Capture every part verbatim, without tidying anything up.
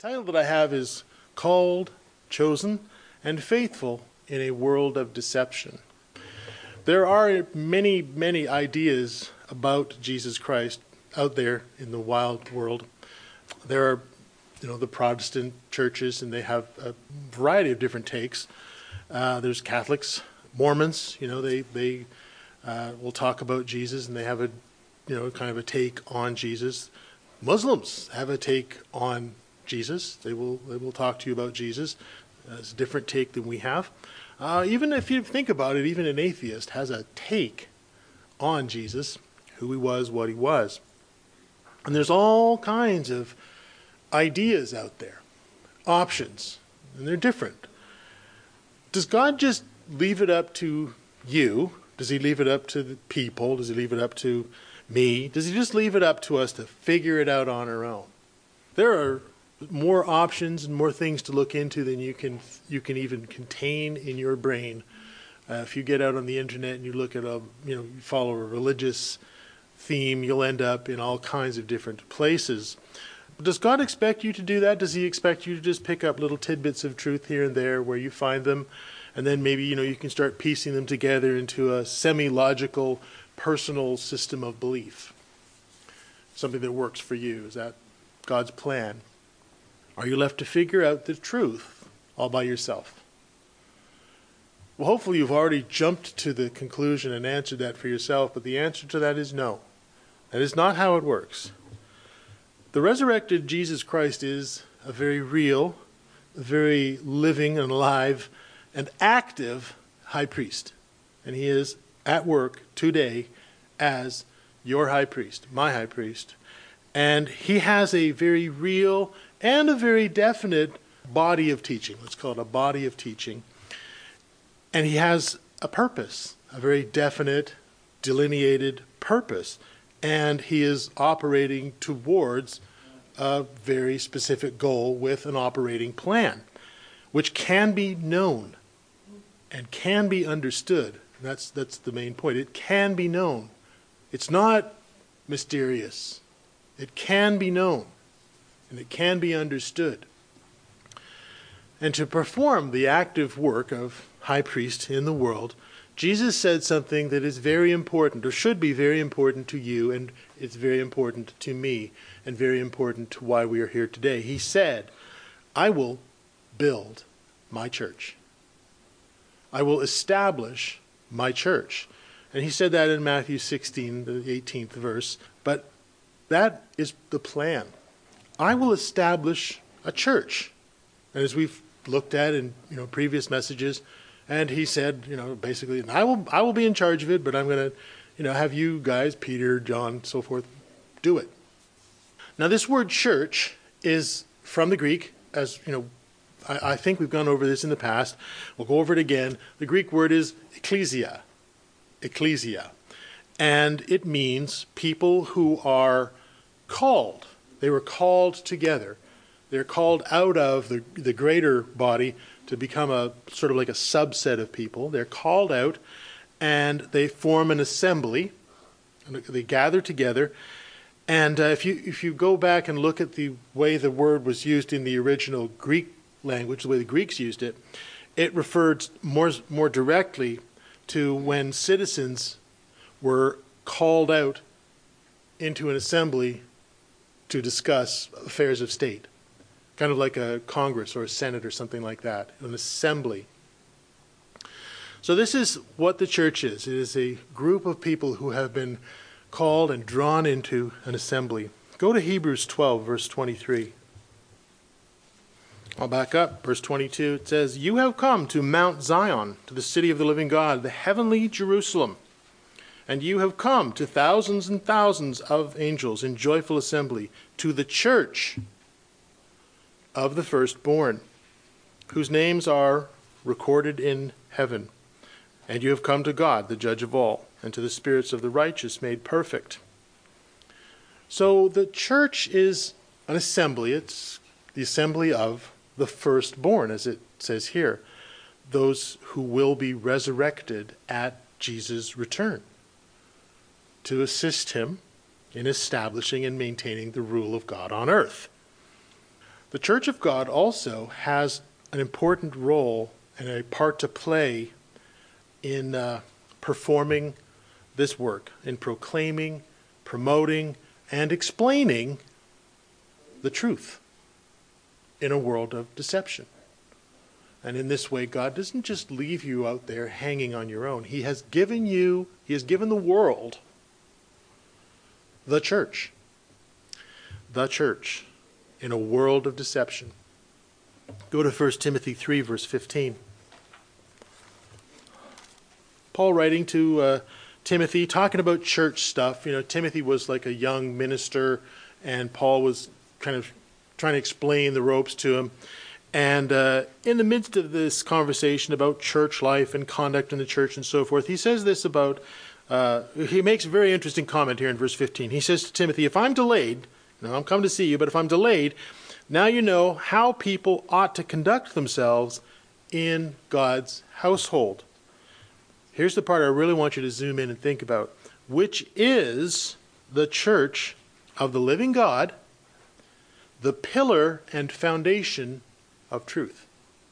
title that I have is Called, Chosen, and Faithful in a World of Deception. There are many, many ideas about Jesus Christ out there in the wild world. There are, you know, the Protestant churches, and they have a variety of different takes. Uh, there's Catholics, Mormons, you know, they, they uh, will talk about Jesus, and they have a, you know, kind of a take on Jesus. Muslims have a take on Jesus. They will they will talk to you about Jesus. Uh, it's a different take than we have. Uh, even if you think about it, even an atheist has a take on Jesus, who he was, what he was. And there's all kinds of ideas out there, options, and they're different. Does God just leave it up to you? Does he leave it up to the people? Does he leave it up to me? Does he just leave it up to us to figure it out on our own? There are more options and more things to look into than you can you can even contain in your brain. Uh, if you get out on the internet and you look at a, you know, you follow a religious theme, you'll end up in all kinds of different places. Does God expect you to do that? Does he expect you to just pick up little tidbits of truth here and there where you find them, and then maybe, you know, you can start piecing them together into a semi-logical, personal system of belief? Something that works for you. Is that God's plan? Are you left to figure out the truth all by yourself? Well, hopefully you've already jumped to the conclusion and answered that for yourself, but the answer to that is no. That is not how it works. The resurrected Jesus Christ is a very real, a very living and alive and active high priest. And he is at work today as your high priest, my high priest. And he has a very real and a very definite body of teaching. Let's call it a body of teaching. And he has a purpose, a very definite, delineated purpose. And he is operating towards a very specific goal with an operating plan, which can be known and can be understood. And that's, that's the main point. It can be known. It's not mysterious. It can be known. And it can be understood. And to perform the active work of high priest in the world, Jesus said something that is very important, or should be very important to you, and it's very important to me, and very important to why we are here today. He said, I will build my church. I will establish my church. And he said that in Matthew sixteen, the eighteenth verse. But that is the plan. I will establish a church. And as we've looked at in, you know, previous messages, and he said, you know, basically, I will I will be in charge of it, but I'm going to, you know, have you guys, Peter, John, so forth, do it. Now, this word church is from the Greek, as, you know, I, I think we've gone over this in the past. We'll go over it again. The Greek word is ecclesia. Ecclesia. And it means people who are called. They were called together. They're called out of the, the greater body to become a sort of like a subset of people. They're called out and they form an assembly. And they gather together. And uh, if you if you go back and look at the way the word was used in the original Greek language, the way the Greeks used it, it referred more more directly to when citizens were called out into an assembly to discuss affairs of state. Kind of like a Congress or a Senate or something like that, an assembly. So this is what the church is. It is a group of people who have been called and drawn into an assembly. Go to Hebrews twelve, verse twenty-three. I'll back up. Verse twenty-two, it says, You have come to Mount Zion, to the city of the living God, the heavenly Jerusalem. And you have come to thousands and thousands of angels in joyful assembly, to the church of the firstborn, whose names are recorded in heaven. And you have come to God, the judge of all, and to the spirits of the righteous made perfect. So the church is an assembly. It's the assembly of the firstborn, as it says here, those who will be resurrected at Jesus' return to assist him in establishing and maintaining the rule of God on earth. The Church of God also has an important role and a part to play in uh, performing this work, in proclaiming, promoting, and explaining the truth in a world of deception. And in this way, God doesn't just leave you out there hanging on your own. He has given you, He has given the world the church. The church in a world of deception. Go to First Timothy three, verse fifteen. Paul writing to uh, Timothy, talking about church stuff. You know, Timothy was like a young minister, and Paul was kind of trying to explain the ropes to him. And uh, in the midst of this conversation about church life and conduct in the church and so forth, he says this about, uh, he makes a very interesting comment here in verse fifteen. He says to Timothy, if I'm delayed, now I'm coming to see you, but if I'm delayed, now you know how people ought to conduct themselves in God's household. Here's the part I really want you to zoom in and think about, which is the church of the living God, the pillar and foundation of truth.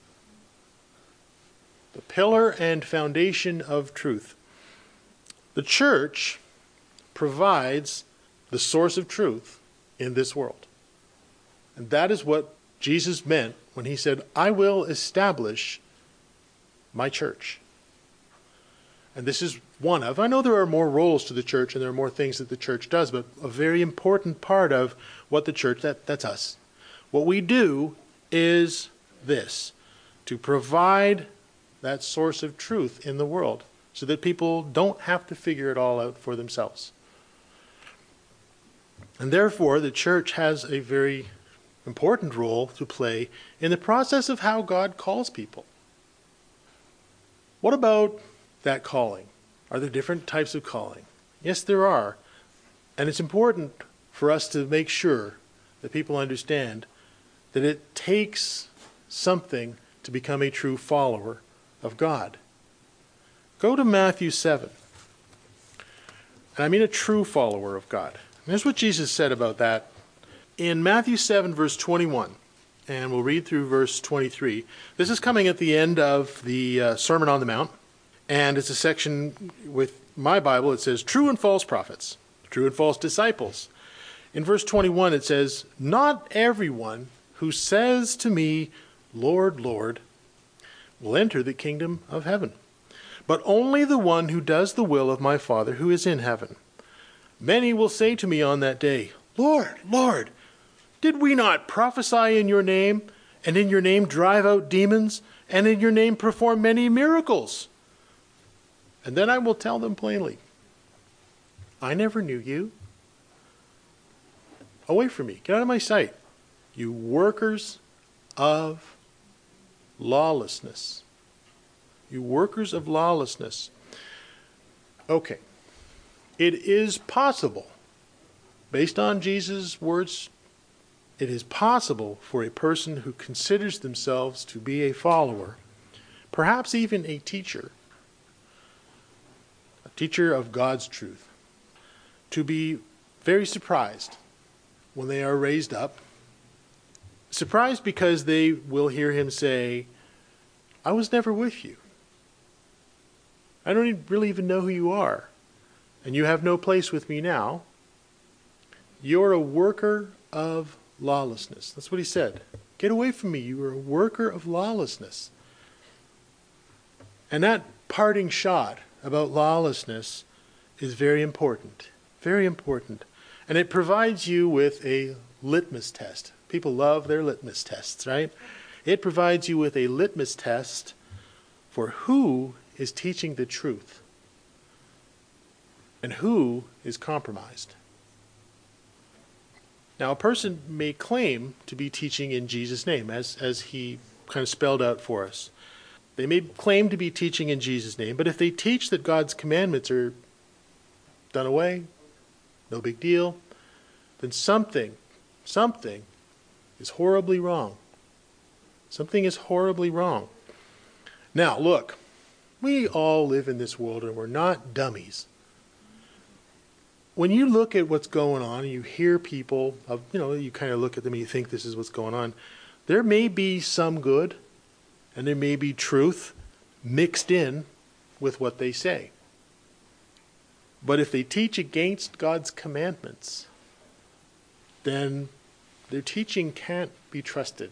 The pillar and foundation of truth. The church provides the source of truth in this world. And that is what Jesus meant when he said, I will establish my church. And this is one of, I know there are more roles to the church and there are more things that the church does, but a very important part of what the church, that, that's us. What we do is this, to provide that source of truth in the world so that people don't have to figure it all out for themselves. And therefore, the church has a very important role to play in the process of how God calls people. What about that calling? Are there different types of calling? Yes, there are. And it's important for us to make sure that people understand that it takes something to become a true follower of God. Go to Matthew seven. And I mean a true follower of God. And here's what Jesus said about that. In Matthew seven, verse twenty-one, and we'll read through verse twenty-three. This is coming at the end of the uh, Sermon on the Mount. And it's a section with my Bible. It says, true and false prophets, true and false disciples. In verse twenty-one, it says, not everyone who says to me, Lord, Lord, will enter the kingdom of heaven, but only the one who does the will of my Father who is in heaven. Many will say to me on that day, Lord, Lord, did we not prophesy in your name, and in your name drive out demons, and in your name perform many miracles? And then I will tell them plainly, I never knew you. Away from me. Get out of my sight. You workers of lawlessness. You workers of lawlessness. Okay. It is possible, based on Jesus' words, it is possible for a person who considers themselves to be a follower, perhaps even a teacher, a teacher of God's truth, to be very surprised when they are raised up. Surprised because they will hear him say, I was never with you. I don't even really even know who you are. And you have no place with me now. You're a worker of lawlessness. That's what he said. Get away from me. You are a worker of lawlessness. And that parting shot about lawlessness is very important. Very important. And it provides you with a litmus test. People love their litmus tests, right? It provides you with a litmus test for who is teaching the truth and who is compromised. Now, a person may claim to be teaching in Jesus' name, as, as he kind of spelled out for us. They may claim to be teaching in Jesus' name, but if they teach that God's commandments are done away, no big deal, then something, something is horribly wrong. Something is horribly wrong. Now, look, we all live in this world and we're not dummies. When you look at what's going on, and you hear people, of, you know, you kind of look at them and you think this is what's going on. there may be some good and there may be truth mixed in with what they say. But if they teach against God's commandments, then their teaching can't be trusted.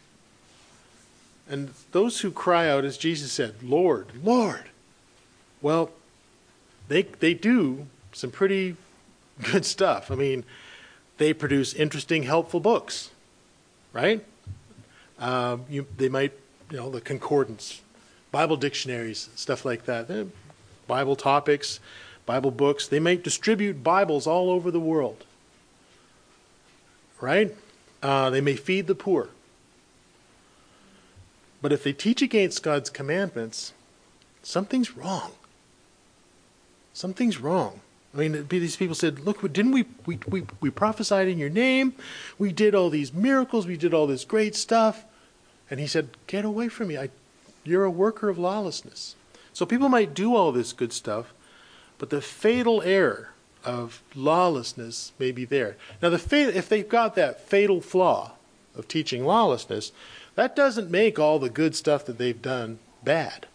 And those who cry out, as Jesus said, Lord, Lord, well, they they do some pretty good stuff. I mean, they produce interesting, helpful books, right? Um, you, they might, you know, the concordance, Bible dictionaries, stuff like that. They're Bible topics, Bible books. They might distribute Bibles all over the world, right? Uh, they may feed the poor. But if they teach against God's commandments, something's wrong. Something's wrong. I mean, these people said, look, didn't we, we, we, we prophesied in your name? We did all these miracles. We did all this great stuff. And he said, get away from me. I, you're a worker of lawlessness. So people might do all this good stuff, but the fatal error of lawlessness may be there. Now, the fa- if they've got that fatal flaw of teaching lawlessness, that doesn't make all the good stuff that they've done bad.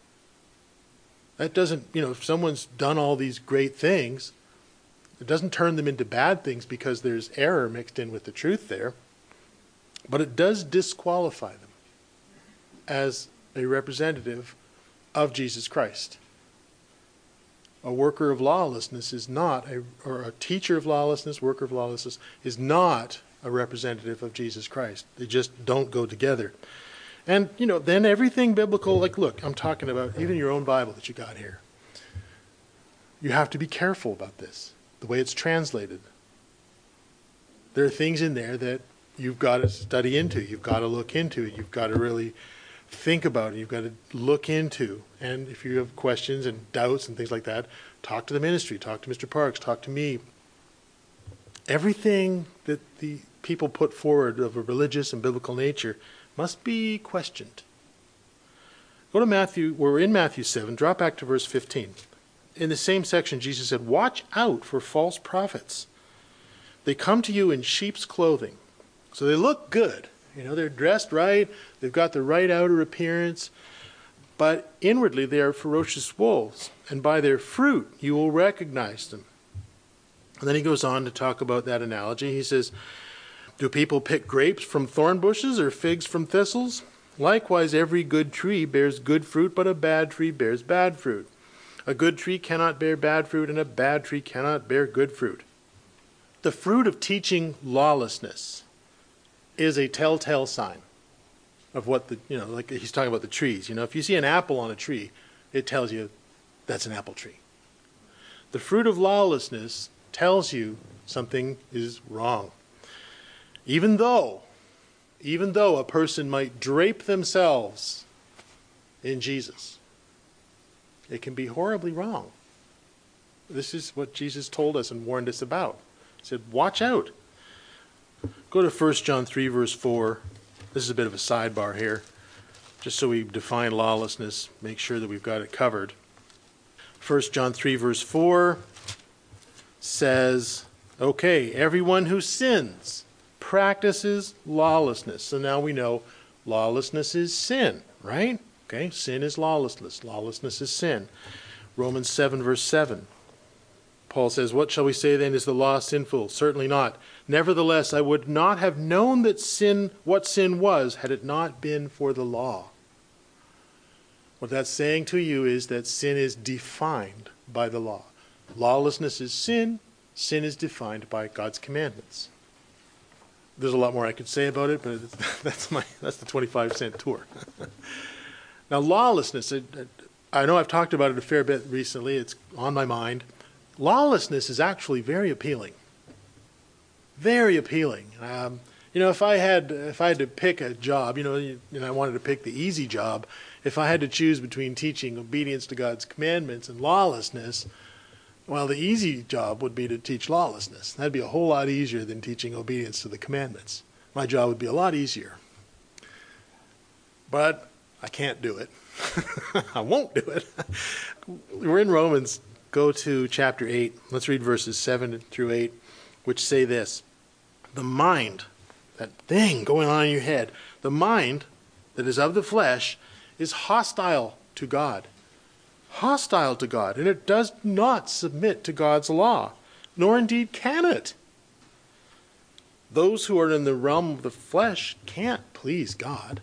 That doesn't, you know, if someone's done all these great things, it doesn't turn them into bad things because there's error mixed in with the truth there. But it does disqualify them as a representative of Jesus Christ. A worker of lawlessness is not, a, or a teacher of lawlessness, worker of lawlessness, is not a representative of Jesus Christ. They just don't go together. And, you know, then everything biblical, like, look, I'm talking about even your own Bible that you got here. You have to be careful about this, the way it's translated. There are things in there that you've got to study into. You've got to look into. You've got to really think about it. You've got to look into. And if you have questions and doubts and things like that, talk to the ministry. Talk to Mister Parks. Talk to me. Everything that the people put forward of a religious and biblical nature must be questioned. Go to Matthew, we're in Matthew seven, drop back to verse fifteen. In the same section, Jesus said, watch out for false prophets. They come to you in sheep's clothing. So they look good. You know, they're dressed right. They've got the right outer appearance. But inwardly, they are ferocious wolves. And by their fruit, you will recognize them. And then he goes on to talk about that analogy. He says, do people pick grapes from thorn bushes or figs from thistles? Likewise, every good tree bears good fruit, but a bad tree bears bad fruit. A good tree cannot bear bad fruit, and a bad tree cannot bear good fruit. The fruit of teaching lawlessness is a telltale sign of what the, you know, like he's talking about the trees. You know, if you see an apple on a tree, it tells you that's an apple tree. The fruit of lawlessness tells you something is wrong. Even though, even though a person might drape themselves in Jesus, it can be horribly wrong. This is what Jesus told us and warned us about. He said, watch out. Go to First John three, verse four. This is a bit of a sidebar here, just so we define lawlessness, make sure that we've got it covered. First John three, verse four says, okay, everyone who sins practices lawlessness. So now we know lawlessness is sin, right? Okay, sin is lawlessness. Lawlessness is sin. Romans seven, verse seven. Paul says, what shall we say then? Is the law sinful? Certainly not. Nevertheless, I would not have known that sin, what sin was, had it not been for the law. What that's saying to you is that sin is defined by the law. Lawlessness is sin. Sin is defined by God's commandments. There's a lot more I could say about it, but that's my that's the twenty-five cent tour. Now, lawlessness, I know I've talked about it a fair bit recently. It's on my mind. Lawlessness is actually very appealing. Very appealing. Um, you know, if I had if I had to pick a job, you know, you, and I wanted to pick the easy job, if I had to choose between teaching obedience to God's commandments and lawlessness, well, the easy job would be to teach lawlessness. That'd be a whole lot easier than teaching obedience to the commandments. My job would be a lot easier. But I can't do it. I won't do it. We're in Romans. Go to chapter eight. Let's read verses seven through eight, which say this. The mind that thing going on in your head, the mind that is of the flesh is hostile to God. Hostile to God, and it does not submit to God's law, nor indeed can it. Those who are in the realm of the flesh can't please God.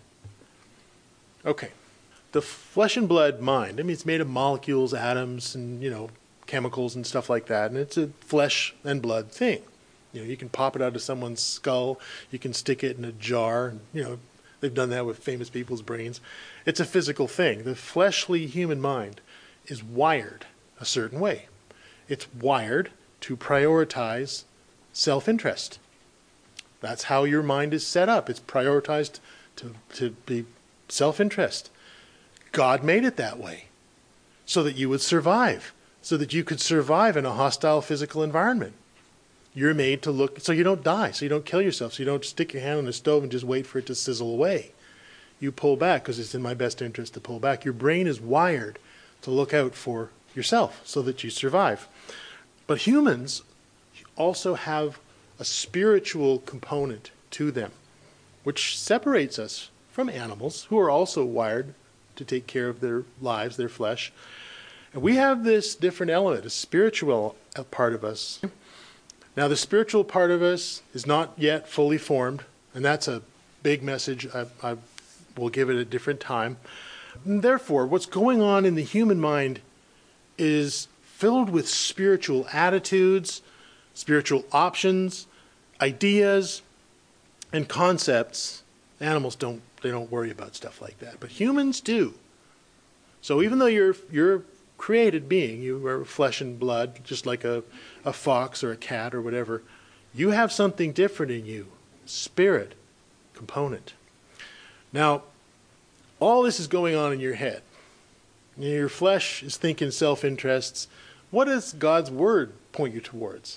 Okay, the flesh and blood mind, I mean, it's made of molecules, atoms, and, you know, chemicals and stuff like that, and it's a flesh and blood thing. You know, you can pop it out of someone's skull, you can stick it in a jar, and, you know, they've done that with famous people's brains. It's a physical thing. The fleshly human mind is wired a certain way. It's wired to prioritize self-interest. That's how your mind is set up. It's prioritized to, to be self-interest. God made it that way so that you would survive, so that you could survive in a hostile physical environment. You're made to look, so you don't die, so you don't kill yourself, so you don't stick your hand on the stove and just wait for it to sizzle away. You pull back because it's in my best interest to pull back. Your brain is wired to look out for yourself so that you survive. But humans also have a spiritual component to them, which separates us from animals who are also wired to take care of their lives, their flesh. And we have this different element, a spiritual part of us. Now, the spiritual part of us is not yet fully formed, and that's a big message. I, I will give it a different time. And therefore, what's going on in the human mind is filled with spiritual attitudes, spiritual options, ideas, and concepts. Animals don't, they don't worry about stuff like that, but humans do. So even though you're you're a created being, you are flesh and blood, just like a, a fox or a cat or whatever, you have something different in you, spirit component. Now, all this is going on in your head. Your flesh is thinking self-interests. What does God's word point you towards?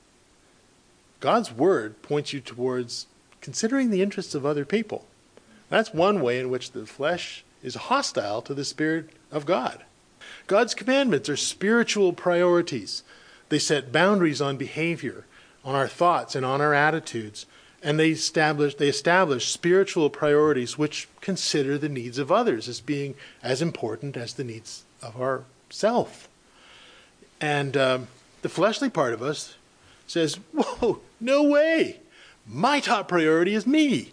God's word points you towards considering the interests of other people. That's one way in which the flesh is hostile to the Spirit of God. God's commandments are spiritual priorities. They set boundaries on behavior, on our thoughts, and on our attitudes. And they establish, they establish spiritual priorities which consider the needs of others as being as important as the needs of ourself. And um, the fleshly part of us says, whoa, no way. My top priority is me.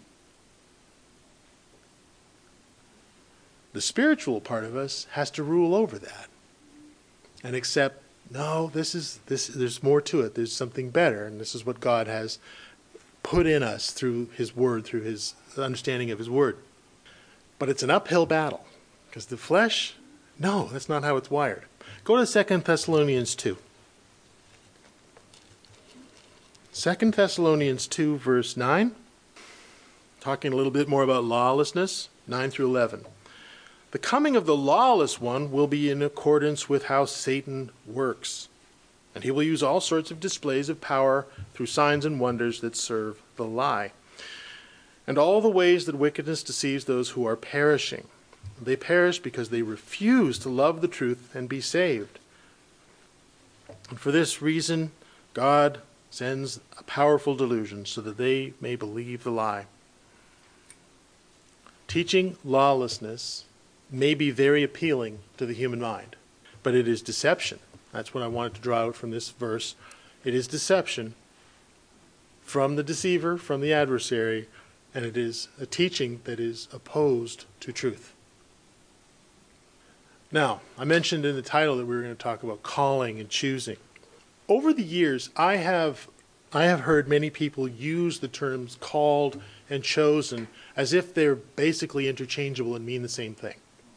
The spiritual part of us has to rule over that and accept, no, this is this. There's more to it. There's something better, and this is what God has put in us through His Word, through His understanding of His Word. But it's an uphill battle because the flesh, no, that's not how it's wired. Go to Second Thessalonians two. Second Thessalonians two, verse nine, talking a little bit more about lawlessness, nine through eleven. The coming of the lawless one will be in accordance with how Satan works, and he will use all sorts of displays of power through signs and wonders that serve the lie, and all the ways that wickedness deceives those who are perishing. They perish because they refuse to love the truth and be saved. And for this reason, God sends a powerful delusion so that they may believe the lie. Teaching lawlessness may be very appealing to the human mind, but it is deception. That's what I wanted to draw out from this verse. It is deception from the deceiver, from the adversary, and it is a teaching that is opposed to truth. Now, I mentioned in the title that we were going to talk about calling and choosing. Over the years, I have I have heard many people use the terms called and chosen as if they're basically interchangeable and mean the same thing.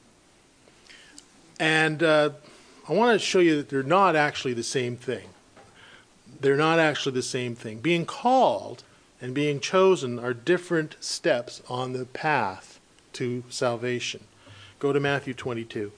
And uh, I want to show you that they're not actually the same thing. They're not actually the same thing. Being called and being chosen are different steps on the path to salvation. Go to Matthew twenty-two.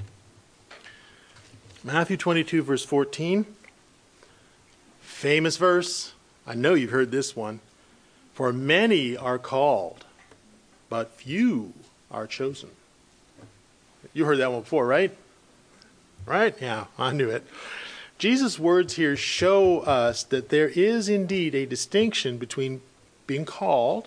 Matthew twenty-two, verse fourteen. Famous verse. I know you've heard this one. For many are called, but few are chosen. You heard that one before, right? Right? Yeah, I knew it. Jesus' words here show us that there is indeed a distinction between being called,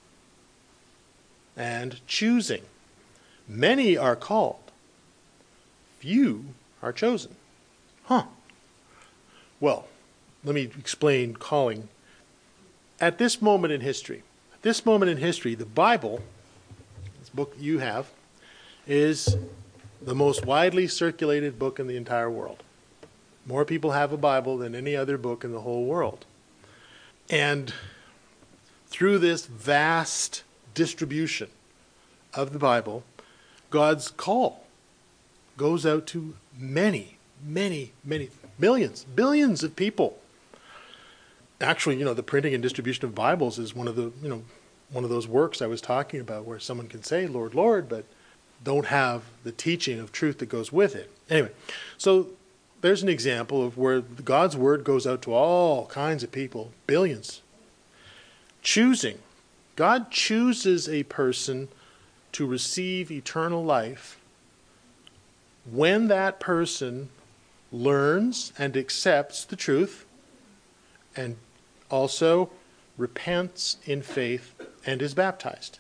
and choosing. Many are called, few are chosen. Huh. Well, let me explain calling. At this moment in history, at this moment in history, the Bible, this book you have, is the most widely circulated book in the entire world. More people have a Bible than any other book in the whole world. And through this vast distribution of the Bible, God's call goes out to many, many, many, millions, billions of people. Actually, you know, the printing and distribution of Bibles is one of the, you know, one of those works I was talking about where someone can say, Lord, Lord, but don't have the teaching of truth that goes with it. Anyway, so there's an example of where God's word goes out to all kinds of people, billions. Choosing. God chooses a person to receive eternal life when that person learns and accepts the truth and also repents in faith and is baptized.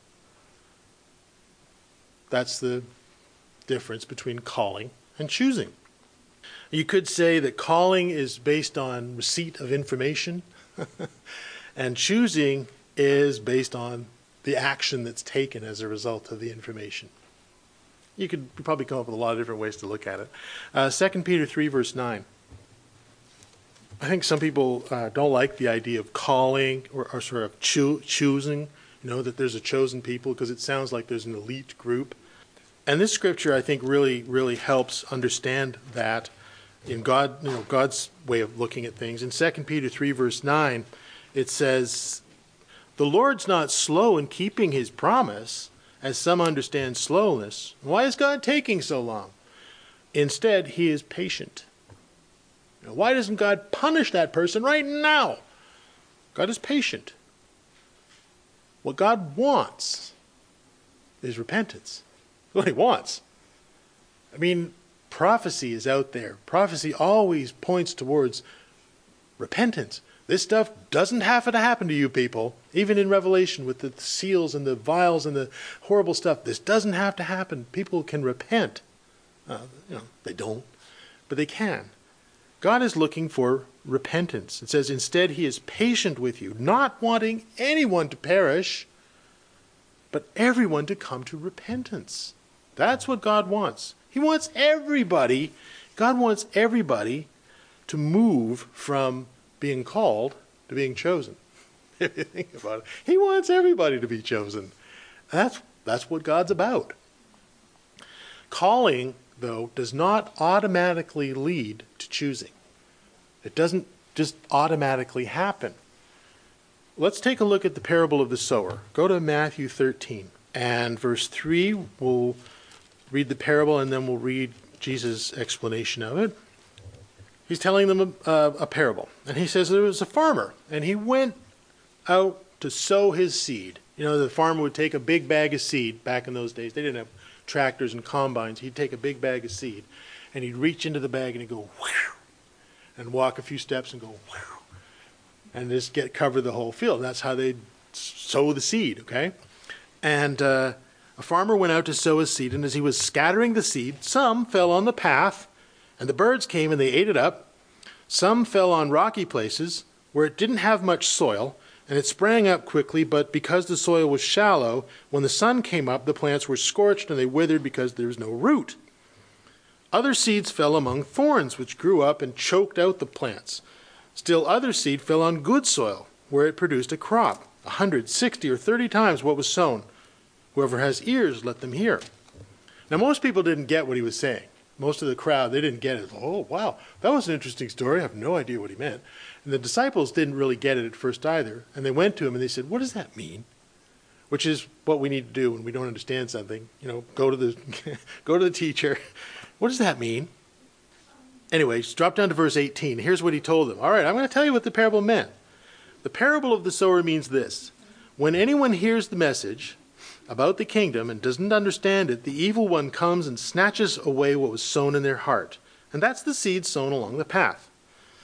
That's the difference between calling and choosing. You could say that calling is based on receipt of information, and choosing is based on the action that's taken as a result of the information. You could probably come up with a lot of different ways to look at it. Uh, Second Peter three, verse nine. I think some people uh, don't like the idea of calling or, or sort of choo- choosing, you know, that there's a chosen people, because it sounds like there's an elite group. And this scripture, I think, really, really helps understand that in God, you know, God's way of looking at things. In Second Peter three, verse nine, it says, "The Lord's not slow in keeping his promise, as some understand slowness. Why is God taking so long? Instead, he is patient." Now, why doesn't God punish that person right now? God is patient. What God wants is repentance. That's what he wants. I mean, prophecy is out there. Prophecy always points towards repentance. This stuff doesn't have to happen to you people. Even in Revelation with the seals and the vials and the horrible stuff, this doesn't have to happen. People can repent. Uh, you know, they don't, but they can. God is looking for repentance. It says, instead, he is patient with you, not wanting anyone to perish, but everyone to come to repentance. That's what God wants. He wants everybody, God wants everybody to move from being called to being chosen. If you think about it, he wants everybody to be chosen. That's, that's what God's about. Calling, though, does not automatically lead to choosing. It doesn't just automatically happen. Let's take a look at the parable of the sower. Go to Matthew thirteen and verse three. We'll read the parable and then we'll read Jesus' explanation of it. He's telling them a, a, a parable. And he says there was a farmer and he went out to sow his seed. You know, the farmer would take a big bag of seed back in those days. They didn't have tractors and combines. He'd take a big bag of seed and he'd reach into the bag and he'd go whew, and walk a few steps and go whew, and just get cover the whole field. That's how they'd sow the seed, okay? And uh, a farmer went out to sow his seed, and as he was scattering the seed, some fell on the path, and the birds came and they ate it up. Some fell on rocky places where it didn't have much soil, and it sprang up quickly, but because the soil was shallow, when the sun came up, the plants were scorched and they withered because there was no root. Other seeds fell among thorns, which grew up and choked out the plants. Still other seed fell on good soil, where it produced a crop, a hundred, sixty, or thirty times what was sown. Whoever has ears, let them hear. Now, most people didn't get what he was saying. Most of the crowd, they didn't get it. Oh, wow, that was an interesting story. I have no idea what he meant. And the disciples didn't really get it at first either. And they went to him and they said, what does that mean? Which is what we need to do when we don't understand something. You know, go to the go to the teacher. What does that mean? Anyways, drop down to verse eighteen. Here's what he told them. All right, I'm going to tell you what the parable meant. The parable of the sower means this. When anyone hears the message about the kingdom and doesn't understand it, the evil one comes and snatches away what was sown in their heart. And that's the seed sown along the path.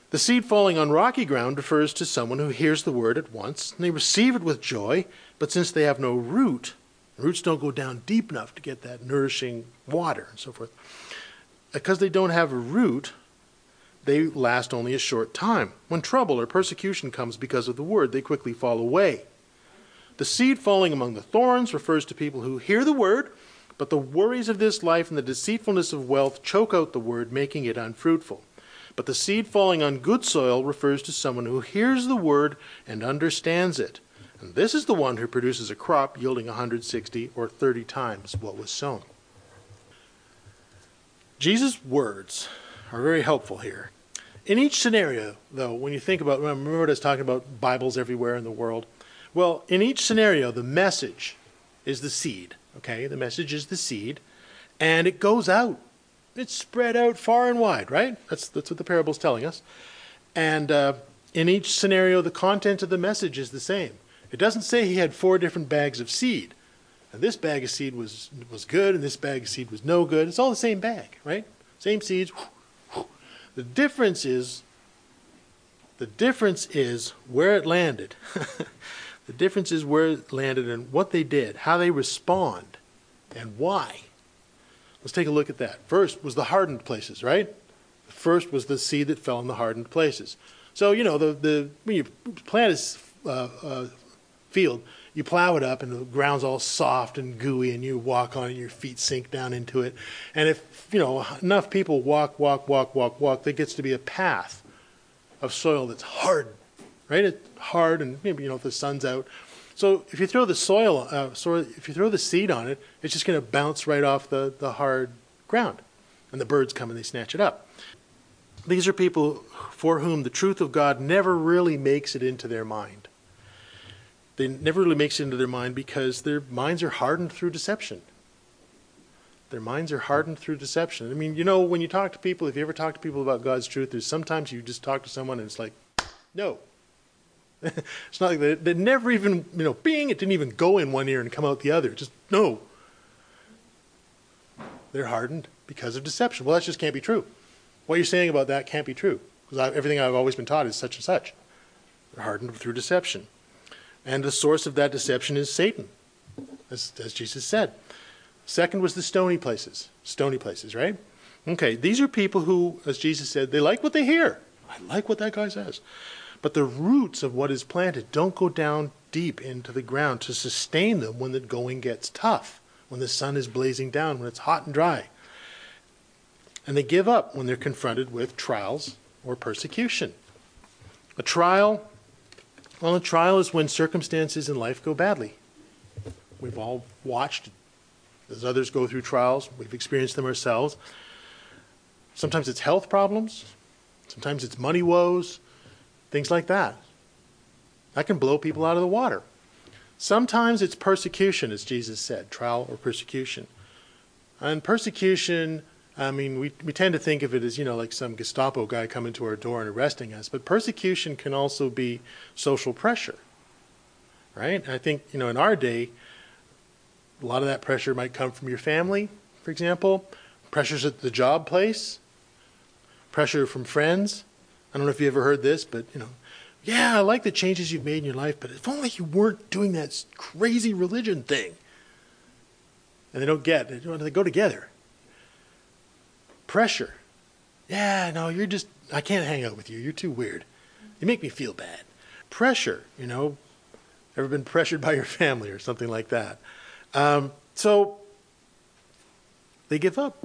The seed falling on rocky ground refers to someone who hears the word at once, and they receive it with joy, but since they have no root, roots don't go down deep enough to get that nourishing water and so forth. Because they don't have a root, they last only a short time. When trouble or persecution comes because of the word, they quickly fall away. The seed falling among the thorns refers to people who hear the word, but the worries of this life and the deceitfulness of wealth choke out the word, making it unfruitful. But the seed falling on good soil refers to someone who hears the word and understands it. And this is the one who produces a crop yielding one hundred sixty or thirty times what was sown. Jesus' words are very helpful here. In each scenario, though, when you think about, remember what I was talking about, Bibles everywhere in the world? Well, in each scenario, the message is the seed, okay? The message is the seed, and it goes out. It's spread out far and wide, right? That's, that's what the parable's telling us. And uh, in each scenario, the content of the message is the same. It doesn't say he had four different bags of seed. And this bag of seed was, was good, and this bag of seed was no good. It's all the same bag, right? Same seeds. The difference is, the difference is where it landed. The difference is where it landed and what they did, how they respond, and why. Let's take a look at that. First was the hardened places, right? First was the seed that fell in the hardened places. So, you know, the, the when you plant a uh, uh, field, you plow it up and the ground's all soft and gooey and you walk on it and your feet sink down into it. And if, you know, enough people walk, walk, walk, walk, walk, there gets to be a path of soil that's hard, right? It's hard, and maybe, you know, if the sun's out. So if you throw the soil, uh, so if you throw the seed on it, it's just going to bounce right off the, the hard ground. And the birds come and they snatch it up. These are people for whom the truth of God never really makes it into their mind. They never really makes it into their mind because their minds are hardened through deception. Their minds are hardened through deception. I mean, you know, when you talk to people, if you ever talk to people about God's truth, there's sometimes you just talk to someone and it's like, no. It's not like they, they never even, you know, being, it didn't even go in one ear and come out the other. Just, no. They're hardened because of deception. Well, that just can't be true. What you're saying about that can't be true. Because everything I've always been taught is such and such. They're hardened through deception. And the source of that deception is Satan, as, as Jesus said. Second was the stony places. Stony places, right? Okay, these are people who, as Jesus said, they like what they hear. I like what that guy says. But the roots of what is planted don't go down deep into the ground to sustain them when the going gets tough, when the sun is blazing down, when it's hot and dry. And they give up when they're confronted with trials or persecution. A trial, well, a trial is when circumstances in life go badly. We've all watched as others go through trials. We've experienced them ourselves. Sometimes it's health problems. Sometimes it's money woes. Things like that. That can blow people out of the water. Sometimes it's persecution, as Jesus said, trial or persecution. And persecution, I mean, we, we tend to think of it as, you know, like some Gestapo guy coming to our door and arresting us. But persecution can also be social pressure, right? And I think, you know, in our day, a lot of that pressure might come from your family, for example. Pressures at the job place. Pressure from friends. I don't know if you ever heard this, but, you know, yeah, I like the changes you've made in your life, but if only you weren't doing that crazy religion thing. And they don't get it. They go together. Pressure. Yeah, no, you're just, I can't hang out with you. You're too weird. You make me feel bad. Pressure, you know, ever been pressured by your family or something like that? Um, so they give up.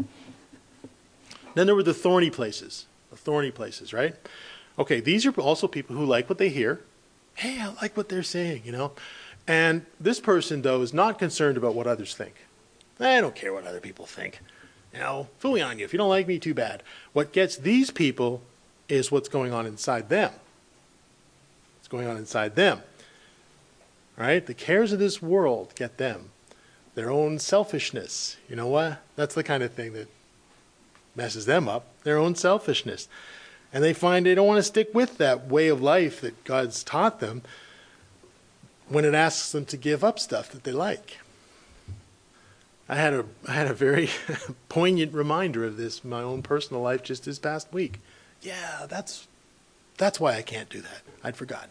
Then there were the thorny places. The thorny places, right? Okay, these are also people who like what they hear. Hey, I like what they're saying, you know. And this person, though, is not concerned about what others think. I don't care what other people think. You know, fooey on you. If you don't like me, too bad. What gets these people is what's going on inside them. What's going on inside them. All right? The cares of this world get them. Their own selfishness. You know what? That's the kind of thing that messes them up. Their own selfishness. And they find they don't want to stick with that way of life that God's taught them when it asks them to give up stuff that they like. I had a I had a very poignant reminder of this in my own personal life just this past week. Yeah, that's That's why I can't do that. I'd forgotten.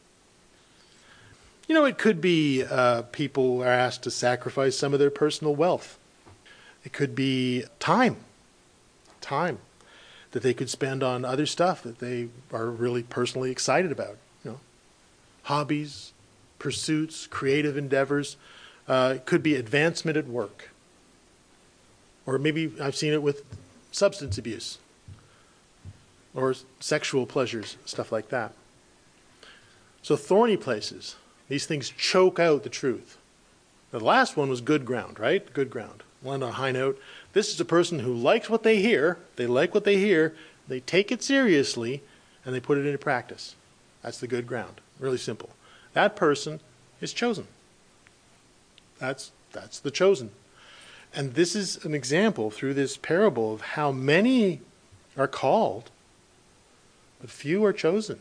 You know, it could be uh, people are asked to sacrifice some of their personal wealth. It could be time. Time that they could spend on other stuff that they are really personally excited about. You know, hobbies, pursuits, creative endeavors. Uh, it could be advancement at work. Or maybe I've seen it with substance abuse or sexual pleasures, stuff like that. So thorny places, these things choke out the truth. The last one was good ground, right? Good ground. Land on a high note. This is a person who likes what they hear. They like what they hear. They take it seriously, and they put it into practice. That's the good ground. Really simple. That person is chosen. That's, that's the chosen. And this is an example through this parable of how many are called, but few are chosen.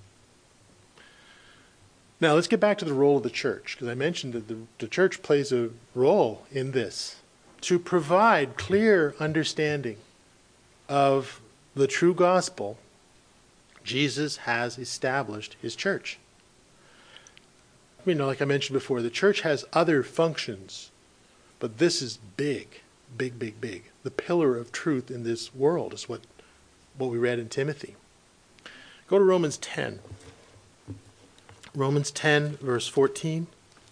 Now let's get back to the role of the church, because I mentioned that the, the church plays a role in this to provide clear understanding of the true gospel. Jesus has established his church. You know, like I mentioned before, the church has other functions, but this is big, big, big, big. The pillar of truth in this world is what, what we read in Timothy. Go to Romans ten. Romans ten, verse fourteen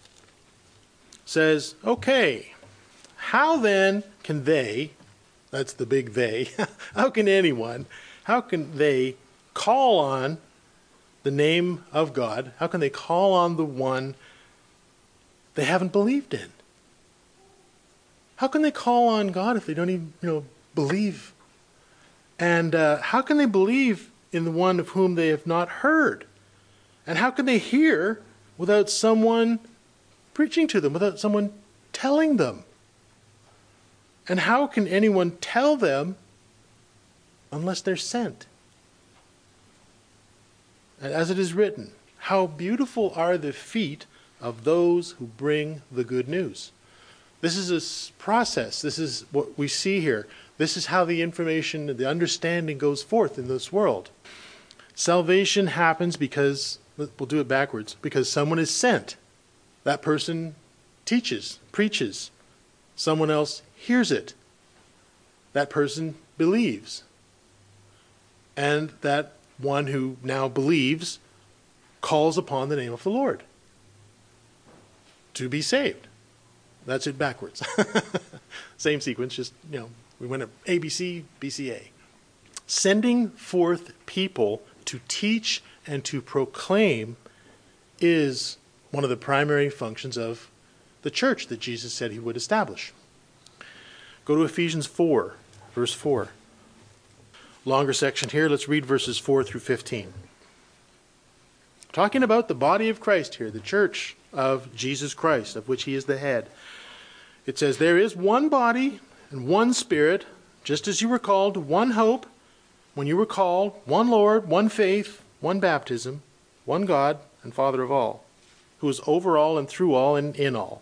says, okay, how then can they, that's the big they, how can anyone, how can they call on the name of God? How can they call on the one they haven't believed in? How can they call on God if they don't even, you know, believe? And uh, how can they believe in the one of whom they have not heard? And how can they hear without someone preaching to them, without someone telling them? And how can anyone tell them unless they're sent? And as it is written, how beautiful are the feet of those who bring the good news. This is a process. This is what we see here. This is how the information, the understanding goes forth in this world. Salvation happens because, we'll do it backwards, because someone is sent. That person teaches, preaches. Someone else hears it. That person believes. And that one who now believes calls upon the name of the Lord to be saved. That's it backwards. Same sequence, just, you know, we went to A B C, B C A. Sending forth people to teach and to proclaim is one of the primary functions of the church that Jesus said he would establish. Go to Ephesians four, verse four. Longer section here. Let's read verses four through fifteen. Talking about the body of Christ here, the church of Jesus Christ, of which he is the head. It says, there is one body and one Spirit, just as you were called to one hope when you were called, one Lord, one faith, one baptism, one God and Father of all, who is over all and through all and in all.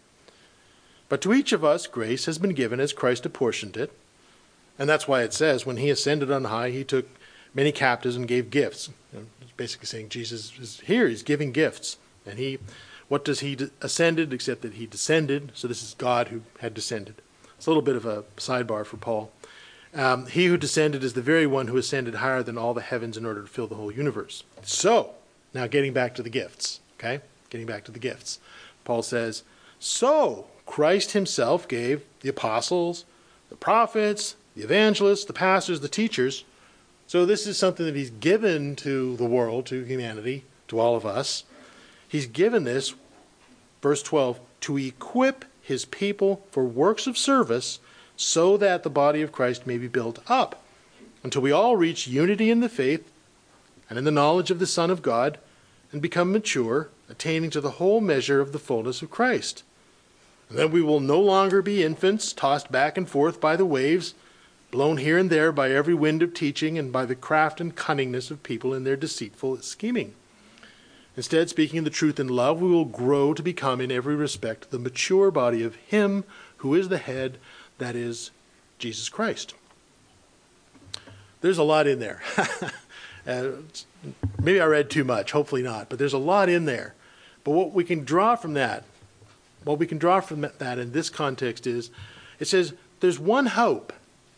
But to each of us grace has been given as Christ apportioned it. And that's why it says, when he ascended on high, he took many captives and gave gifts. You know, it's basically saying Jesus is here, he's giving gifts. And he, what does he ascended except that he descended? So this is God who had descended. It's a little bit of a sidebar for Paul. Um, he who descended is the very one who ascended higher than all the heavens in order to fill the whole universe. So, now getting back to the gifts, okay? Getting back to the gifts. Paul says, so Christ himself gave the apostles, the prophets, the evangelists, the pastors, the teachers. So this is something that he's given to the world, to humanity, to all of us. He's given this, verse twelve, to equip his people for works of service so that the body of Christ may be built up until we all reach unity in the faith and in the knowledge of the Son of God and become mature, attaining to the whole measure of the fullness of Christ. And then we will no longer be infants, tossed back and forth by the waves, blown here and there by every wind of teaching and by the craft and cunningness of people in their deceitful scheming. Instead, speaking the truth in love, we will grow to become in every respect the mature body of him who is the head, that is, Jesus Christ. There's a lot in there. Uh, maybe I read too much, hopefully not, but there's a lot in there. But what we can draw from that, what we can draw from that in this context is, it says there's one hope.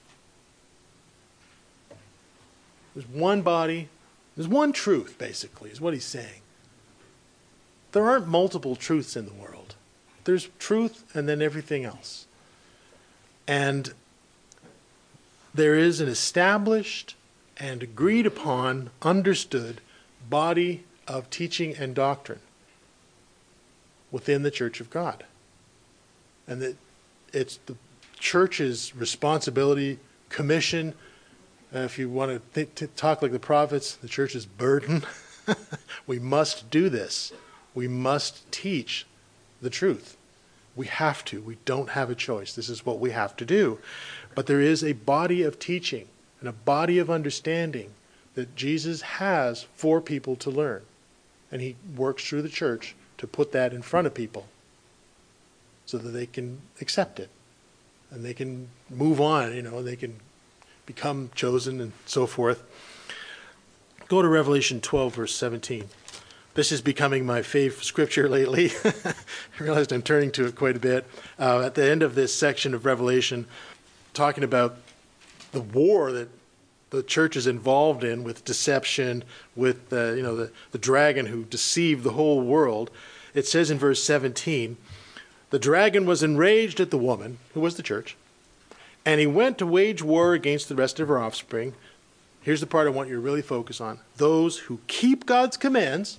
There's one body. There's one truth, basically, is what he's saying. There aren't multiple truths in the world. There's truth and then everything else. And there is an established and agreed upon, understood body of teaching and doctrine within the Church of God. And that it's the church's responsibility, commission, uh, if you want to, th- to talk like the prophets, the church's burden. We must do this. We must teach the truth. We have to. We don't have a choice. This is what we have to do. But there is a body of teaching and a body of understanding that Jesus has for people to learn. And he works through the church to put that in front of people so that they can accept it. And they can move on, you know, and they can become chosen and so forth. Go to Revelation twelve, verse seventeen. This is becoming my favorite scripture lately. I realized I'm turning to it quite a bit. Uh, at the end of this section of Revelation, talking about the war that the church is involved in with deception, with uh, you know the, the dragon who deceived the whole world. It says in verse seventeen, the dragon was enraged at the woman, who was the church, and he went to wage war against the rest of her offspring. Here's the part I want you to really focus on. Those who keep God's commands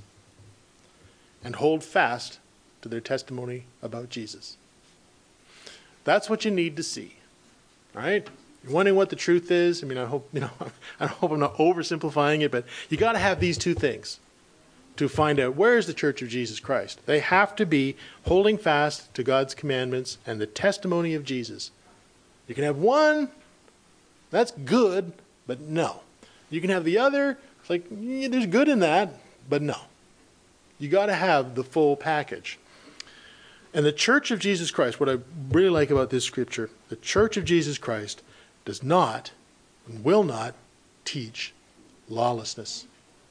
and hold fast to their testimony about Jesus. That's what you need to see. All right? You're wondering what the truth is? I mean, I hope, you know, I hope I'm not oversimplifying it, but you got to have these two things to find out where is the Church of Jesus Christ. They have to be holding fast to God's commandments and the testimony of Jesus. You can have one, that's good, but no. You can have the other, it's like, yeah, there's good in that, but no. You got to have the full package. And the Church of Jesus Christ, what I really like about this scripture, the Church of Jesus Christ does not and will not teach lawlessness.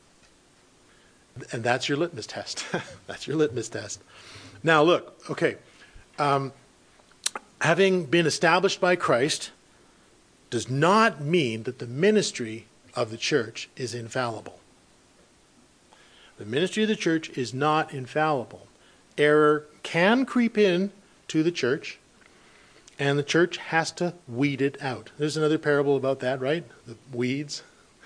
And that's your litmus test. That's your litmus test. Now look, okay, um, having been established by Christ does not mean that the ministry of the church is infallible. The ministry of the church is not infallible. Error can creep in to the church, and the church has to weed it out. There's another parable about that, right? The weeds.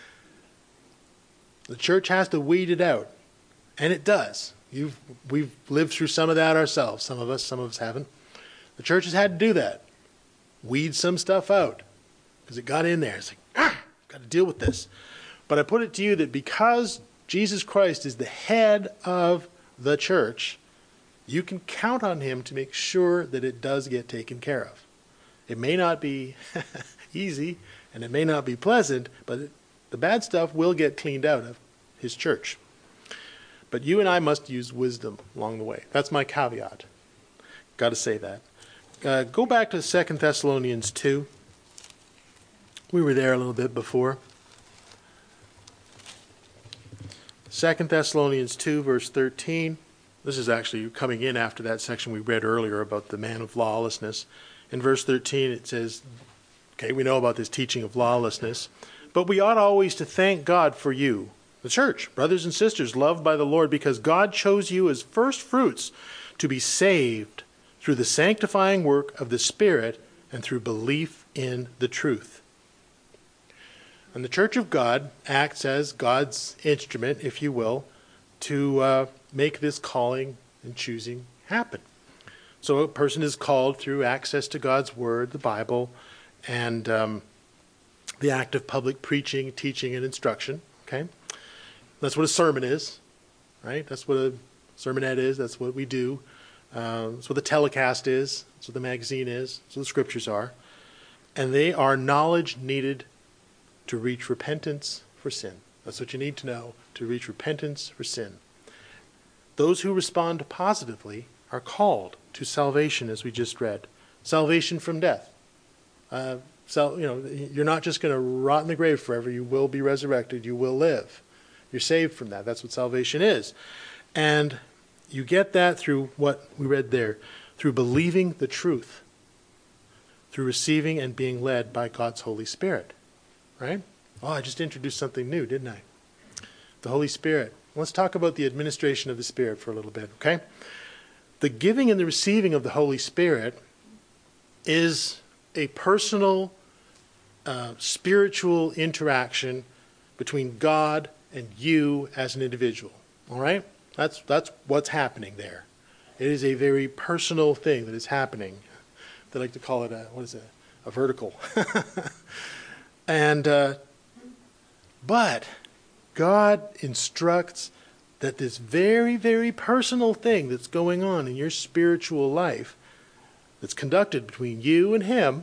The church has to weed it out, and it does. You've, we've lived through some of that ourselves. Some of us, some of us haven't. The church has had to do that. Weed some stuff out, because it got in there. It's like, ah, got to deal with this. But I put it to you that because Jesus Christ is the head of the church, you can count on him to make sure that it does get taken care of. It may not be easy, and it may not be pleasant, but it, the bad stuff will get cleaned out of his church. But you and I must use wisdom along the way. That's my caveat. Got to say that. Uh, go back to Second Thessalonians two. We were there a little bit before. Second Thessalonians two, verse thirteen. This is actually coming in after that section we read earlier about the man of lawlessness. In verse thirteen it says, okay, we know about this teaching of lawlessness, but we ought always to thank God for you, the church, brothers and sisters, loved by the Lord, because God chose you as first fruits to be saved through the sanctifying work of the Spirit and through belief in the truth. And the Church of God acts as God's instrument, if you will, to uh, make this calling and choosing happen. So a person is called through access to God's Word, the Bible, and um, the act of public preaching, teaching, and instruction. Okay, that's what a sermon is, right? That's what a sermonette is. That's what we do. Uh, that's what the telecast is. That's what the magazine is. That's what the scriptures are. And they are knowledge needed to reach repentance for sin. That's what you need to know, to reach repentance for sin. Those who respond positively are called to salvation, as we just read. Salvation from death. Uh, So, you know, you're not just going to rot in the grave forever. You will be resurrected. You will live. You're saved from that. That's what salvation is. And you get that through what we read there, through believing the truth, through receiving and being led by God's Holy Spirit. Right? Oh, I just introduced something new, didn't I? The Holy Spirit. Let's talk about the administration of the Spirit for a little bit, okay? The giving and the receiving of the Holy Spirit is a personal, uh, spiritual interaction between God and you as an individual. All right? That's that's what's happening there. It is a very personal thing that is happening. They like to call it a, what is it? A vertical. and, uh, but God instructs that this very, very personal thing that's going on in your spiritual life, that's conducted between you and him,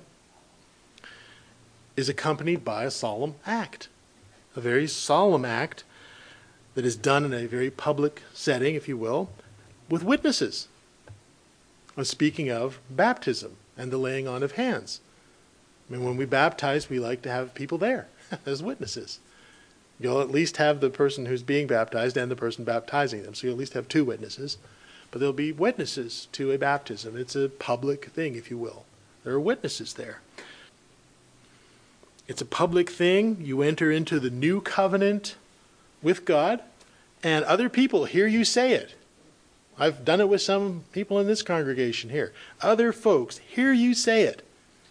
is accompanied by a solemn act. A very solemn act that is done in a very public setting, if you will, with witnesses. I'm speaking of baptism and the laying on of hands. I mean, when we baptize, we like to have people there as witnesses. You'll at least have the person who's being baptized and the person baptizing them. So you'll at least have two witnesses. But there'll be witnesses to a baptism. It's a public thing, if you will. There are witnesses there. It's a public thing. You enter into the new covenant with God, and other people hear you say it. I've done it with some people in this congregation here. Other folks hear you say it.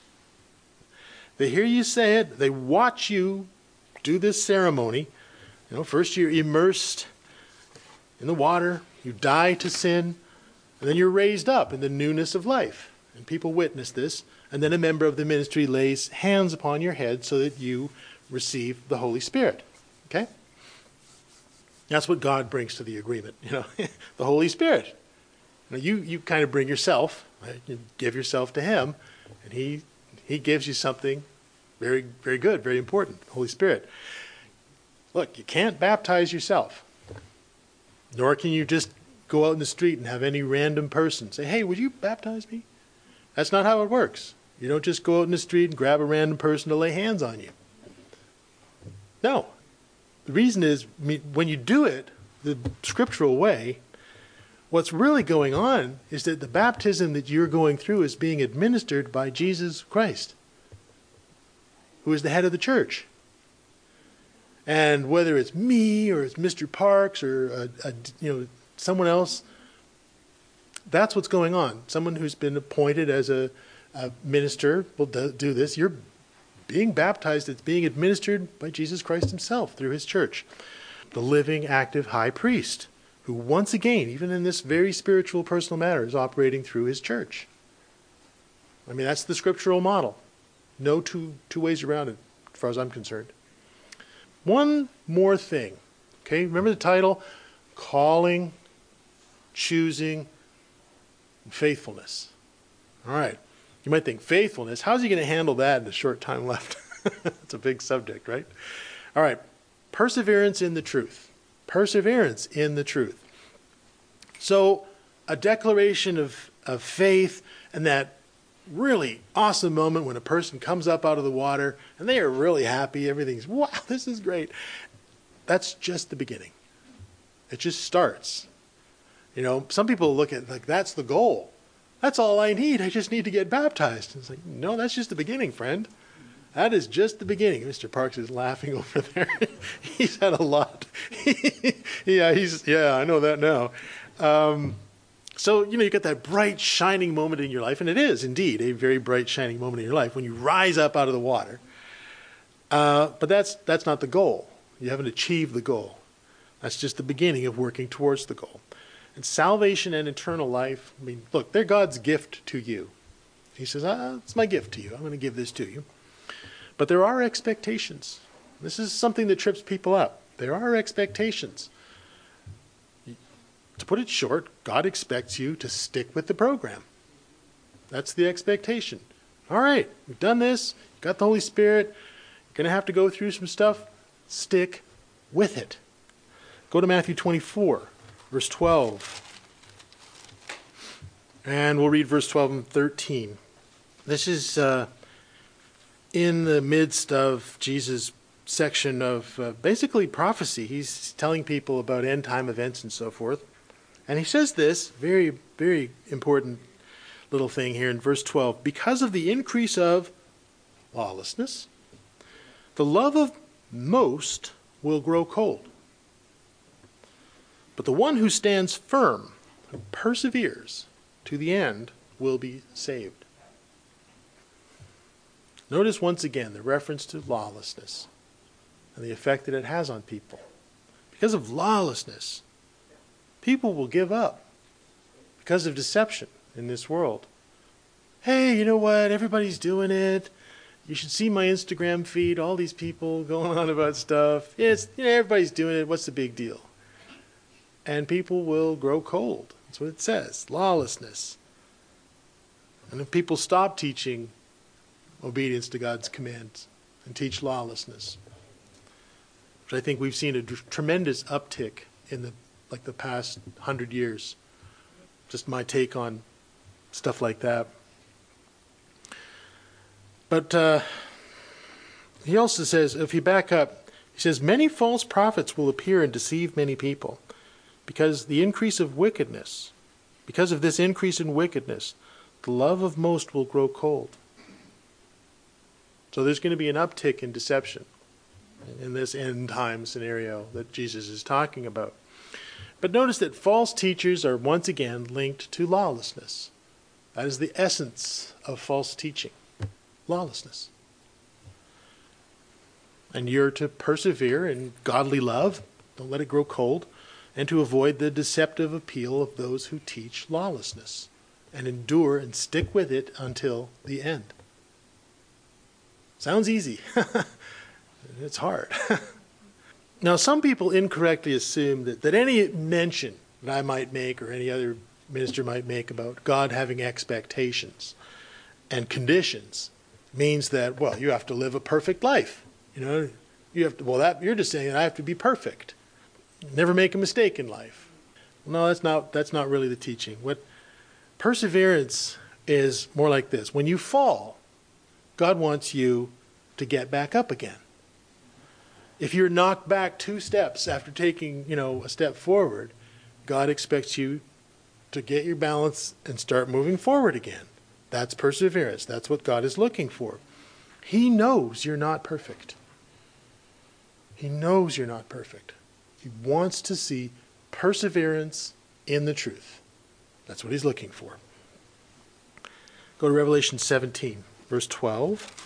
They hear you say it. They watch you do this ceremony. You know, first you're immersed in the water. You die to sin. And then you're raised up in the newness of life. And people witness this. And then a member of the ministry lays hands upon your head so that you receive the Holy Spirit. Okay? That's what God brings to the agreement. You know, the Holy Spirit. Now you, you kind of bring yourself, right? You give yourself to him. And he he gives you something very, very good, very important, the Holy Spirit. Look, you can't baptize yourself. Nor can you just go out in the street and have any random person say, hey, would you baptize me? That's not how it works. You don't just go out in the street and grab a random person to lay hands on you. No. The reason is, when you do it the scriptural way, what's really going on is that the baptism that you're going through is being administered by Jesus Christ, who is the head of the church. And whether it's me or it's Mister Parks or a, a, you know someone else, that's what's going on. Someone who's been appointed as a, a minister will do, do this. You're being baptized. It's being administered by Jesus Christ himself through his church. The living, active high priest, who once again, even in this very spiritual, personal matter, is operating through his church. I mean, that's the scriptural model. No two two ways around it, as far as I'm concerned. One more thing. Okay, remember the title? Calling, choosing, and faithfulness. All right. You might think, faithfulness, how's he going to handle that in the short time left? It's a big subject, right? All right. Perseverance in the truth. Perseverance in the truth. So, a declaration of, of faith and that really awesome moment when a person comes up out of the water and they are really happy. Everything's, wow, this is great. That's just the beginning. It just starts. You know, some people look at like, that's the goal. That's all I need. I just need to get baptized. It's like, no, that's just the beginning, friend. That is just the beginning. Mister Parks is laughing over there. He's had a lot. yeah, he's, yeah, I know that now. Um, So, you know, you get that bright, shining moment in your life, and it is indeed a very bright, shining moment in your life when you rise up out of the water. Uh, but that's that's not the goal. You haven't achieved the goal. That's just the beginning of working towards the goal. And salvation and eternal life, I mean, look, they're God's gift to you. He says, ah, it's my gift to you. I'm going to give this to you. But there are expectations. This is something that trips people up. There are expectations. To put it short, God expects you to stick with the program. That's the expectation. All right, we've done this. You've got the Holy Spirit. You're going to have to go through some stuff. Stick with it. Go to Matthew twenty-four, verse twelve. And we'll read verse twelve and thirteen. This is uh, in the midst of Jesus' section of uh, basically prophecy. He's telling people about end time events and so forth. And he says this very, very important little thing here in verse twelve. Because of the increase of lawlessness, the love of most will grow cold. But the one who stands firm, who perseveres to the end, will be saved. Notice once again the reference to lawlessness and the effect that it has on people. Because of lawlessness, people will give up because of deception in this world. Hey, you know what? Everybody's doing it. You should see my Instagram feed. All these people going on about stuff. It's, you know, everybody's doing it. What's the big deal? And people will grow cold. That's what it says. Lawlessness. And if people stop teaching obedience to God's commands and teach lawlessness, which I think we've seen a tremendous uptick in the like the past hundred years. Just my take on stuff like that. But uh, he also says, if you back up, he says, many false prophets will appear and deceive many people because the increase of wickedness, because of this increase in wickedness, the love of most will grow cold. So there's going to be an uptick in deception in this end time scenario that Jesus is talking about. But notice that false teachers are once again linked to lawlessness. That is the essence of false teaching. Lawlessness. And you're to persevere in godly love, don't let it grow cold, and to avoid the deceptive appeal of those who teach lawlessness, and endure and stick with it until the end. Sounds easy. It's hard. Now, some people incorrectly assume that, that any mention that I might make or any other minister might make about God having expectations and conditions means that, well, you have to live a perfect life. You know, you have to, well, that you're just saying that I have to be perfect. Never make a mistake in life. No, that's not, that's not really the teaching. What perseverance is more like this. When you fall, God wants you to get back up again. If you're knocked back two steps after taking, you know, a step forward, God expects you to get your balance and start moving forward again. That's perseverance. That's what God is looking for. He knows you're not perfect. He knows you're not perfect. He wants to see perseverance in the truth. That's what he's looking for. Go to Revelation seventeen, verse twelve.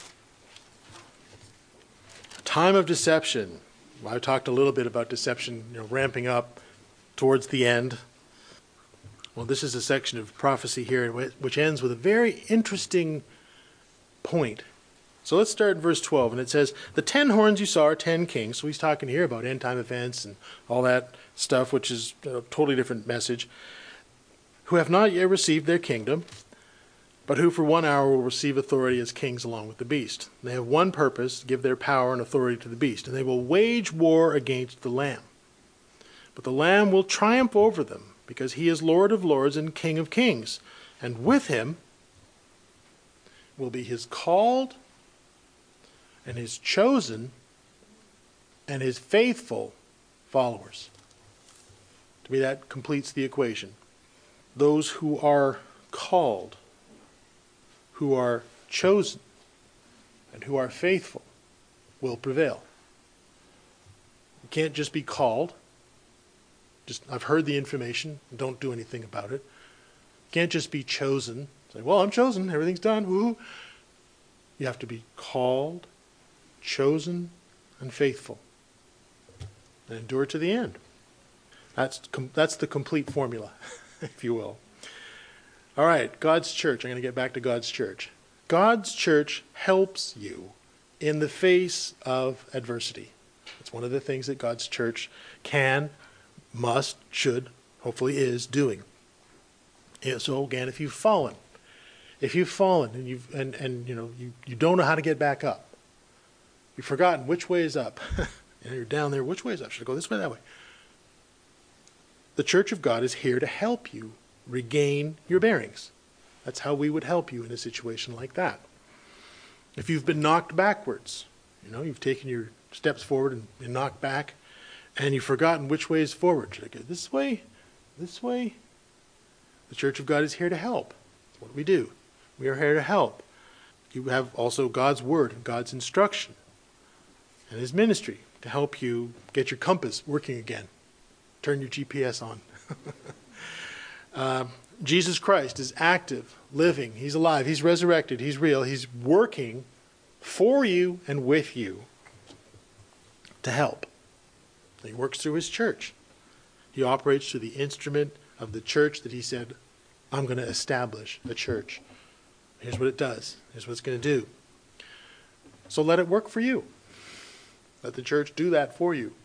Time of deception. I talked a little bit about deception, you know, ramping up towards the end. Well, this is a section of prophecy here which ends with a very interesting point. So let's start in verse twelve, and it says, the ten horns you saw are ten kings. So he's talking here about end time events and all that stuff, which is a totally different message, who have not yet received their kingdom, but who for one hour will receive authority as kings along with the beast. They have one purpose, give their power and authority to the beast, and they will wage war against the Lamb. But the Lamb will triumph over them, because he is Lord of lords and King of kings. And with him will be his called and his chosen and his faithful followers. To me, that completes the equation. Those who are called, who are chosen, and who are faithful will prevail. You can't just be called. Just, I've heard the information, and don't do anything about it. You can't just be chosen. Say, well, I'm chosen, everything's done, woo-hoo. You have to be called, chosen, and faithful. And endure to the end. That's, com- that's the complete formula, if you will. All right, God's church. I'm going to get back to God's church. God's church helps you in the face of adversity. It's one of the things that God's church can, must, should, hopefully is doing. Yeah, so again, if you've fallen, if you've fallen and you've and, and you know you, you don't know how to get back up, you've forgotten which way is up, and you're down there, which way is up? Should I go this way, that way? The Church of God is here to help you regain your bearings. That's how we would help you in a situation like that. If you've been knocked backwards, you know, you've taken your steps forward and been knocked back, and you've forgotten which way is forward. Should I go this way? This way? The Church of God is here to help. That's what we do. We are here to help. You have also God's Word and God's instruction and His ministry to help you get your compass working again. Turn your G P S on. uh, Jesus Christ is active, living. He's alive. He's resurrected. He's real. He's working for you and with you to help. He works through His church. He operates through the instrument of the church that He said, I'm going to establish a church. Here's what it does. Here's what it's going to do. So let it work for you. Let the church do that for you.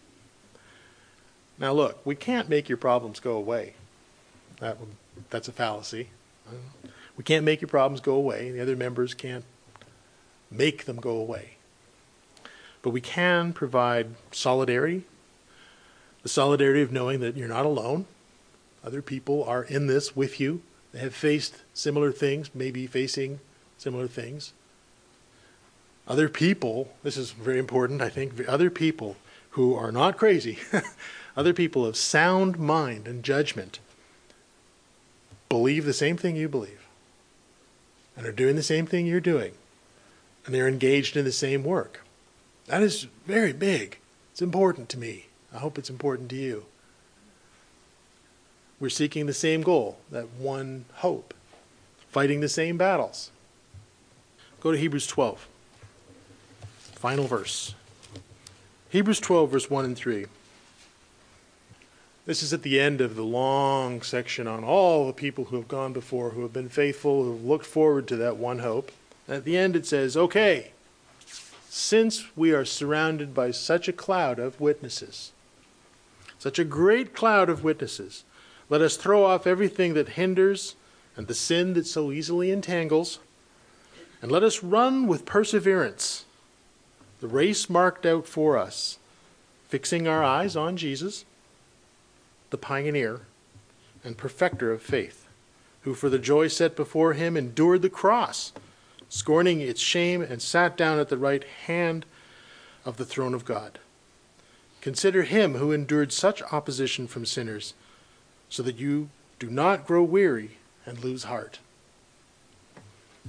Now look, we can't make your problems go away. That, that's a fallacy. We can't make your problems go away. The other members can't make them go away. But we can provide solidarity. The solidarity of knowing that you're not alone. Other people are in this with you. They have faced similar things, maybe facing similar things. Other people, this is very important, I think, other people who are not crazy, other people of sound mind and judgment, believe the same thing you believe, and are doing the same thing you're doing, and they're engaged in the same work. That is very big. It's important to me. I hope it's important to you. We're seeking the same goal, that one hope, fighting the same battles. Go to Hebrews twelve, final verse. Hebrews twelve, verse one and three. This is at the end of the long section on all the people who have gone before, who have been faithful, who have looked forward to that one hope. And at the end it says, okay, since we are surrounded by such a cloud of witnesses, such a great cloud of witnesses, let us throw off everything that hinders and the sin that so easily entangles, and let us run with perseverance the race marked out for us, fixing our eyes on Jesus, the pioneer and perfecter of faith, who for the joy set before him endured the cross, scorning its shame, and sat down at the right hand of the throne of God. Consider him who endured such opposition from sinners, so that you do not grow weary and lose heart.